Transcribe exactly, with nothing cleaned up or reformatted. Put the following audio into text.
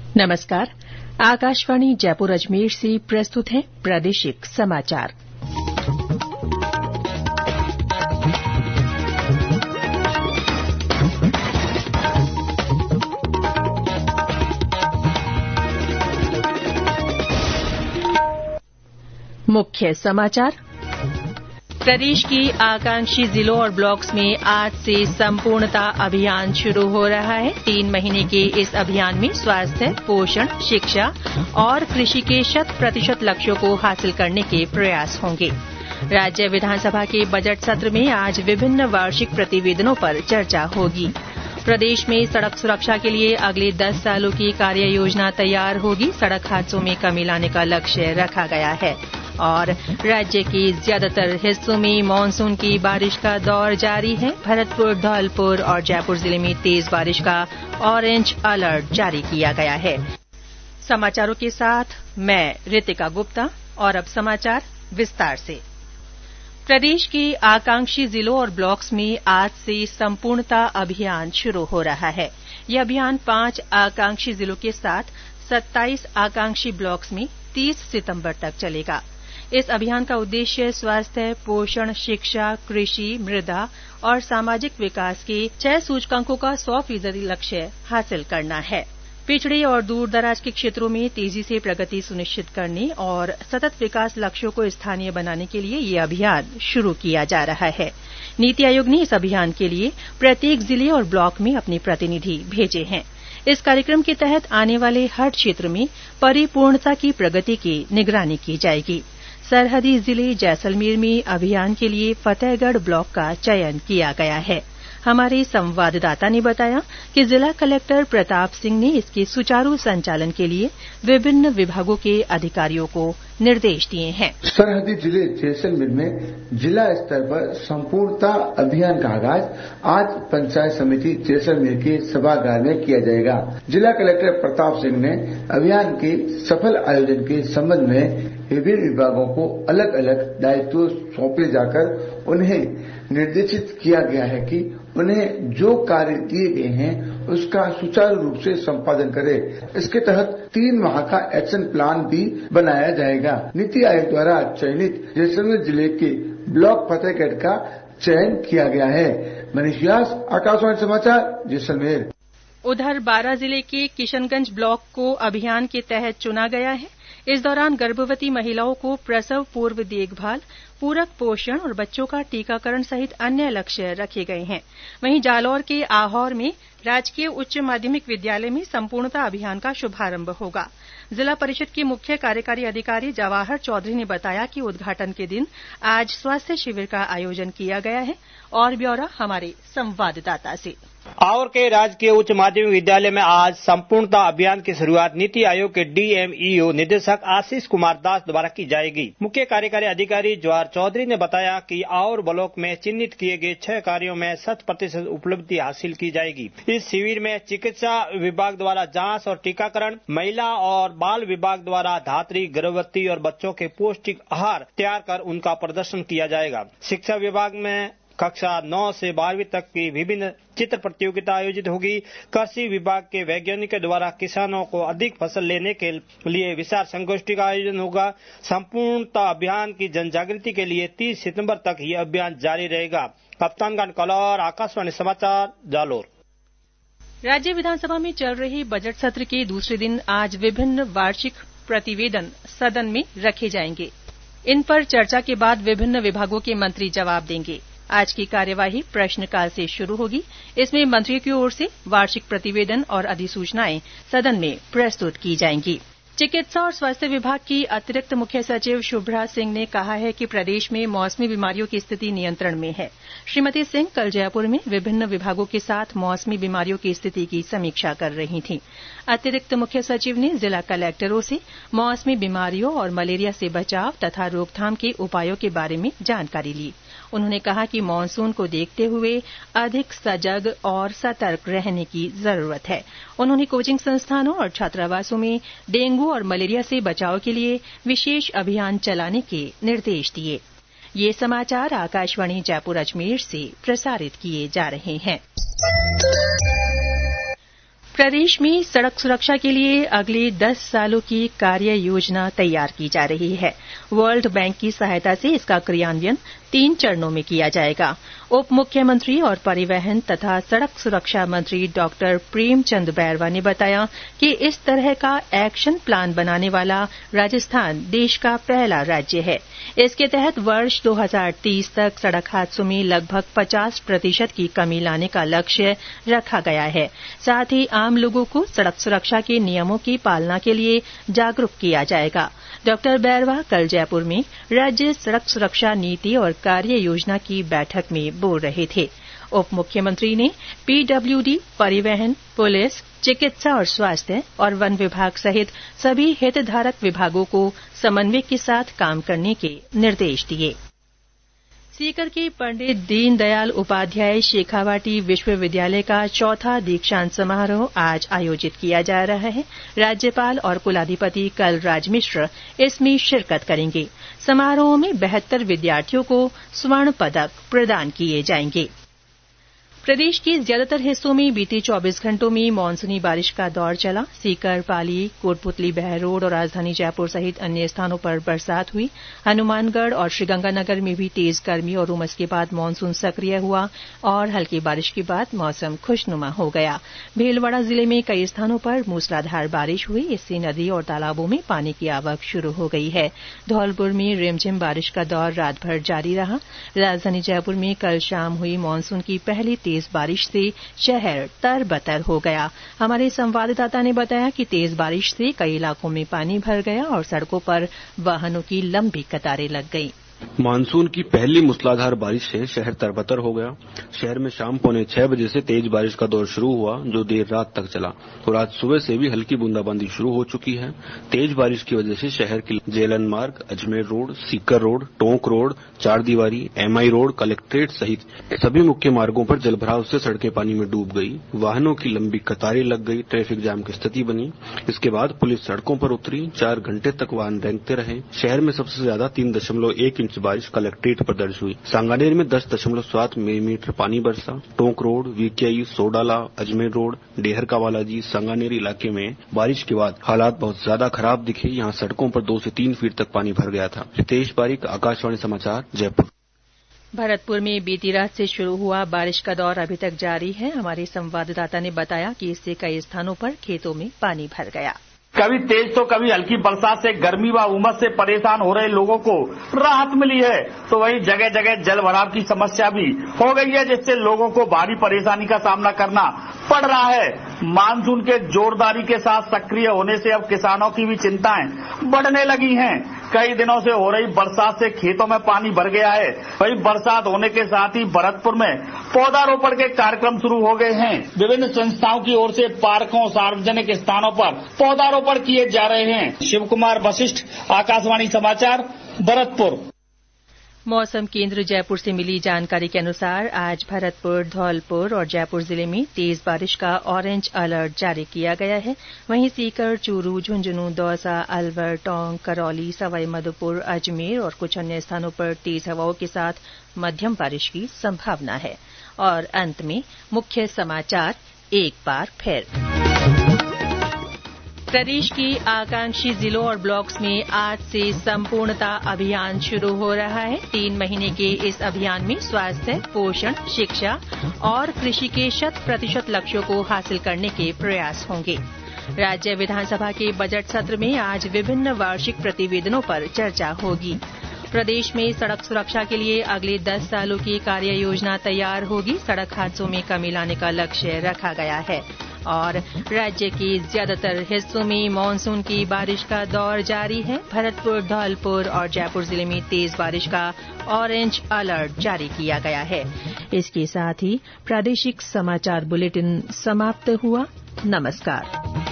नमस्कार। आकाशवाणी जयपुर अजमेर से प्रस्तुत है प्रादेशिक समाचार। मुख्य समाचार। प्रदेश के आकांक्षी जिलों और ब्लॉक्स में आज से संपूर्णता अभियान शुरू हो रहा है। तीन महीने के इस अभियान में स्वास्थ्य, पोषण, शिक्षा और कृषि के शत प्रतिशत लक्ष्यों को हासिल करने के प्रयास होंगे। राज्य विधानसभा के बजट सत्र में आज विभिन्न वार्षिक प्रतिवेदनों पर चर्चा होगी। प्रदेश में सड़क सुरक्षा के लिए अगले दस सालों की कार्य योजना तैयार होगी। सड़क हादसों में कमी लाने का लक्ष्य रखा गया है। और राज्य के ज्यादातर हिस्सों में मानसून की बारिश का दौर जारी है। भरतपुर, धौलपुर और जयपुर जिले में तेज बारिश का ऑरेंज अलर्ट जारी किया गया है। समाचारों के साथ मैं रितिका गुप्ता। और अब समाचार विस्तार से। प्रदेश के आकांक्षी जिलों और ब्लॉक्स में आज से संपूर्णता अभियान शुरू हो रहा है। यह अभियान पांच आकांक्षी जिलों के साथ सत्ताईस आकांक्षी ब्लॉक्स में तीस सितंबर तक चलेगा। इस अभियान का उद्देश्य स्वास्थ्य, पोषण, शिक्षा, कृषि, मृदा और सामाजिक विकास के छह सूचकांकों का सौ फीसदी लक्ष्य हासिल करना है। पिछड़े और दूर दराज के क्षेत्रों में तेजी से प्रगति सुनिश्चित करने और सतत विकास लक्ष्यों को स्थानीय बनाने के लिए ये अभियान शुरू किया जा रहा है। नीति आयोग ने इस अभियान के लिए प्रत्येक जिले और ब्लॉक में अपने प्रतिनिधि भेजे हैं। इस कार्यक्रम के तहत आने वाले हर क्षेत्र में परिपूर्णता की प्रगति की निगरानी की जाएगी। सरहदी जिले जैसलमेर में अभियान के लिए फतेहगढ़ ब्लॉक का चयन किया गया है। हमारे संवाददाता ने बताया कि जिला कलेक्टर प्रताप सिंह ने इसके सुचारू संचालन के लिए विभिन्न विभागों के अधिकारियों को निर्देश दिए हैं। सरहदी जिले जैसलमेर में जिला स्तर पर संपूर्णता अभियान का आगाज आज पंचायत समिति जैसलमेर के सभागार में किया जाएगा। जिला कलेक्टर प्रताप सिंह ने अभियान के सफल आयोजन के संबंध में विभिन्न विभागों को अलग अलग दायित्व सौंपे जाकर उन्हें निर्देशित किया गया है कि उन्हें जो कार्य दिए गए हैं उसका सुचारू रूप से संपादन करे। इसके तहत तीन माह का एक्शन प्लान भी बनाया जाएगा। नीति आयोग द्वारा चयनित जैसलमेर जिले के ब्लॉक फतेहगढ़ का चयन किया गया है। मनीष व्यास, आकाशवाणी समाचार, जैसलमेर। उधर बारां जिले के किशनगंज ब्लॉक को अभियान के तहत चुना गया है। इस दौरान गर्भवती महिलाओं को प्रसव पूर्व देखभाल, पूरक पोषण और बच्चों का टीकाकरण सहित अन्य लक्ष्य रखे गए हैं। वहीं जालौर के आहोर में राजकीय उच्च माध्यमिक विद्यालय में संपूर्णता अभियान का शुभारंभ होगा। जिला परिषद के मुख्य कार्यकारी अधिकारी जवाहर चौधरी ने बताया कि उद्घाटन के दिन आज स्वास्थ्य शिविर का आयोजन किया गया है। और ब्यौरा हमारे संवाददाता से। आहोर के राजकीय उच्च माध्यमिक विद्यालय में आज संपूर्णता अभियान की शुरुआत नीति आयोग के डीएमईओ निदेशक आशीष कुमार दास द्वारा की जाएगी। मुख्य कार्यकारी अधिकारी जवाहर चौधरी ने बताया कि आहोर ब्लॉक में चिन्हित किए गए छह कार्यों में शत प्रतिशत उपलब्धि हासिल की जाएगी। इस शिविर में चिकित्सा विभाग द्वारा जांच और टीकाकरण, महिला और बाल विभाग द्वारा धात्री, गर्भवती और बच्चों के पौष्टिक आहार तैयार कर उनका प्रदर्शन किया जाएगा। शिक्षा विभाग में कक्षा नौ से बारहवीं तक की विभिन्न चित्र प्रतियोगिता आयोजित होगी। कृषि विभाग के वैज्ञानिकों द्वारा किसानों को अधिक फसल लेने के लिए विशाल संगोष्ठी का आयोजन होगा। संपूर्णता अभियान की जन जागृति के लिए तीस सितंबर तक यह अभियान जारी रहेगा। कप्तानगंज कलौर, आकाशवाणी समाचार, जालोर। राज्य विधानसभा में चल रहे बजट सत्र के दूसरे दिन आज विभिन्न वार्षिक प्रतिवेदन सदन में रखे जाएंगे। इन पर चर्चा के बाद विभिन्न विभागों के मंत्री जवाब देंगे। आज की कार्यवाही प्रश्नकाल से शुरू होगी। इसमें मंत्रियों की ओर से वार्षिक प्रतिवेदन और अधिसूचनाएं सदन में प्रस्तुत की जाएंगी। चिकित्सा और स्वास्थ्य विभाग की अतिरिक्त मुख्य सचिव शुभ्रा सिंह ने कहा है कि प्रदेश में मौसमी बीमारियों की स्थिति नियंत्रण में है। श्रीमती सिंह कल जयपुर में विभिन्न विभागों के साथ मौसमी बीमारियों की स्थिति की समीक्षा कर रही थीं। अतिरिक्त मुख्य सचिव ने जिला कलेक्टरों से मौसमी बीमारियों और मलेरिया से बचाव तथा रोकथाम के उपायों के बारे में जानकारी ली। उन्होंने कहा कि मानसून को देखते हुए अधिक सजग और सतर्क रहने की जरूरत है। उन्होंने कोचिंग संस्थानों और छात्रावासों में डेंगू और मलेरिया से बचाव के लिए विशेष अभियान चलाने के निर्देश दिए। ये समाचार आकाशवाणी जयपुर अजमेर से प्रसारित किए जा रहे हैं। प्रदेश में सड़क सुरक्षा के लिए अगले दस सालों की कार्य योजना तैयार की जा रही है। वर्ल्ड बैंक की सहायता से इसका क्रियान्वयन तीन चरणों में किया जाएगा। उप मुख्यमंत्री और परिवहन तथा सड़क सुरक्षा मंत्री डॉक्टर प्रेमचंद बैरवा ने बताया कि इस तरह का एक्शन प्लान बनाने वाला राजस्थान देश का पहला राज्य है। इसके तहत वर्ष दो हज़ार तीस तक सड़क हादसों में लगभग पचास प्रतिशत की कमी लाने का लक्ष्य रखा गया है। साथ ही आम लोगों को सड़क सुरक्षा के नियमों की पालना के लिए जागरूक किया जाएगा। डॉक्टर बैरवा कल जयपुर में राज्य सड़क सुरक्षा नीति और कार्य योजना की बैठक में बोल रहे थे। उप मुख्यमंत्री ने पीडब्ल्यूडी, परिवहन, पुलिस, चिकित्सा और स्वास्थ्य और वन विभाग सहित सभी हितधारक विभागों को समन्वय के साथ काम करने के निर्देश दिए। सीकर के पंडित दीनदयाल उपाध्याय शेखावाटी विश्वविद्यालय का चौथा दीक्षांत समारोह आज आयोजित किया जा रहा है। राज्यपाल और कुलाधिपति कलराज मिश्र इसमें शिरकत करेंगे। समारोह में बहत्तर विद्यार्थियों को स्वर्ण पदक प्रदान किए जाएंगे। प्रदेश के ज्यादातर हिस्सों में बीते चौबीस घंटों में मानसूनी बारिश का दौर चला। सीकर, पाली, कोटपुतली, बहरोड और राजधानी जयपुर सहित अन्य स्थानों पर बरसात हुई। हनुमानगढ़ और श्रीगंगानगर में भी तेज गर्मी और उमस के बाद मानसून सक्रिय हुआ और हल्की बारिश के बाद मौसम खुशनुमा हो गया। भीलवाड़ा जिले में कई स्थानों पर मूसलाधार बारिश हुई। इससे नदी और तालाबों में पानी की आवक शुरू हो गई है। धौलपुर में रिमझिम बारिश का दौर रात भर जारी रहा। राजधानी जयपुर में कल शाम हुई मानसून की पहली तेज बारिश से शहर तरबतर हो गया। हमारे संवाददाता ने बताया कि तेज बारिश से कई इलाकों में पानी भर गया और सड़कों पर वाहनों की लंबी कतारें लग गईं। मानसून की पहली मूसलाधार बारिश से शहर तरबतर हो गया। शहर में शाम पौने छह बजे से तेज बारिश का दौर शुरू हुआ, जो देर रात तक चला और आज सुबह से भी हल्की बूंदाबांदी शुरू हो चुकी है। तेज बारिश की वजह से शहर की जेलन मार्ग, Ajmer road, Sikar road, Tonk road, चार दीवारी, एमआई रोड, कलेक्ट्रेट सहित सभी मुख्य मार्गों पर जलभराव से सड़कें पानी में डूब गई। वाहनों की लंबी कतारें लग गई। ट्रैफिक जाम की स्थिति बनी। इसके बाद पुलिस सड़कों पर उतरी। चार घंटे तक वाहन रेंगते रहे। शहर में सबसे ज्यादा तीन दशमलव एक बारिश कलेक्ट्रेट पर दर्ज हुई। सांगानेर में दस दशमलव सात मिलीमीटर पानी बरसा। Tonk road, VKI, Sodala, Ajmer road, Dher का बालाजी, सांगानेर इलाके में बारिश के बाद हालात बहुत ज्यादा खराब दिखे। यहाँ सड़कों पर दो से तीन फीट तक पानी भर गया था। रितेश बारिक, आकाशवाणी समाचार, जयपुर। भरतपुर में बीती रात से शुरू हुआ बारिश का दौर अभी तक जारी है। हमारे संवाददाता ने बताया कि इससे कई स्थानों पर खेतों में पानी भर गया। कभी तेज तो कभी हल्की बरसात से गर्मी व उमस से परेशान हो रहे लोगों को राहत मिली है, तो वहीं जगह जगह जल भराव की समस्या भी हो गई है, जिससे लोगों को भारी परेशानी का सामना करना पड़ रहा है। मानसून के जोरदारी के साथ सक्रिय होने से अब किसानों की भी चिंताएं बढ़ने लगी हैं। कई दिनों से हो रही बरसात से खेतों में पानी भर गया है। वहीं बरसात होने के साथ ही भरतपुर में पौधारोपण के कार्यक्रम शुरू हो गए हैं। विभिन्न संस्थाओं की ओर से पार्कों, सार्वजनिक स्थानों पर पौधारोपण किए जा रहे हैं। शिव कुमार वशिष्ठ, आकाशवाणी समाचार, भरतपुर। मौसम केंद्र जयपुर से मिली जानकारी के अनुसार आज भरतपुर, धौलपुर और जयपुर जिले में तेज बारिश का ऑरेंज अलर्ट जारी किया गया है। वहीं सीकर, चूरू, झुंझुनू, दौसा, अलवर, टोंक, करौली, सवाई माधोपुर, अजमेर और कुछ अन्य स्थानों पर तेज हवाओं के साथ मध्यम बारिश की संभावना है। और अंत में मुख्य समाचार एक बार फिर। प्रदेश के आकांक्षी जिलों और ब्लॉक्स में आज से संपूर्णता अभियान शुरू हो रहा है। तीन महीने के इस अभियान में स्वास्थ्य, पोषण, शिक्षा और कृषि के शत प्रतिशत लक्ष्यों को हासिल करने के प्रयास होंगे। राज्य विधानसभा के बजट सत्र में आज विभिन्न वार्षिक प्रतिवेदनों पर चर्चा होगी। प्रदेश में सड़क सुरक्षा के लिए अगले दस सालों की कार्य योजना तैयार होगी। सड़क हादसों में कमी लाने का लक्ष्य रखा गया है। और राज्य के ज्यादातर हिस्सों में मानसून की बारिश का दौर जारी है। भरतपुर, धौलपुर और जयपुर जिले में तेज बारिश का ऑरेंज अलर्ट जारी किया गया है। इसके साथ ही प्रादेशिक समाचार बुलेटिन समाप्त हुआ। नमस्कार।